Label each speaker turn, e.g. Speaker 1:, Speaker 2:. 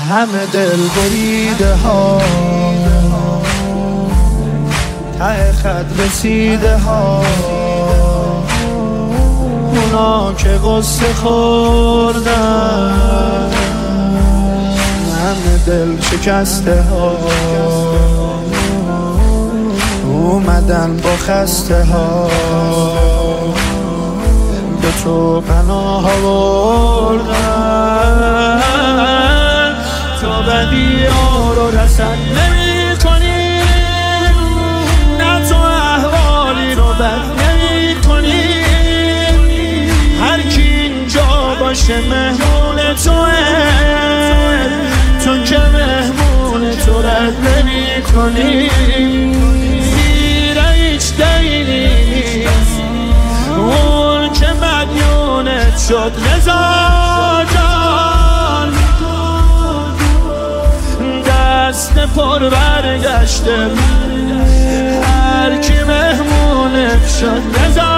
Speaker 1: همه دل بریده ها، ته خط رسیده ها، اونا که غصه خوردن، همه دل شکسته ها، اومدن با خسته ها، به تو پناه آوردن. تو بدی ها رو رسد نمی کنی، نه تو احوالی رو بد نمی کنی، هر کی اینجا باشه مهمون توه، تو که مهمون تو رد نمی کنی. زیر هیچ دینی نیست اون که مدیونت شد رضا جان، دست پر برگشته هر کی مهمونت شد رضا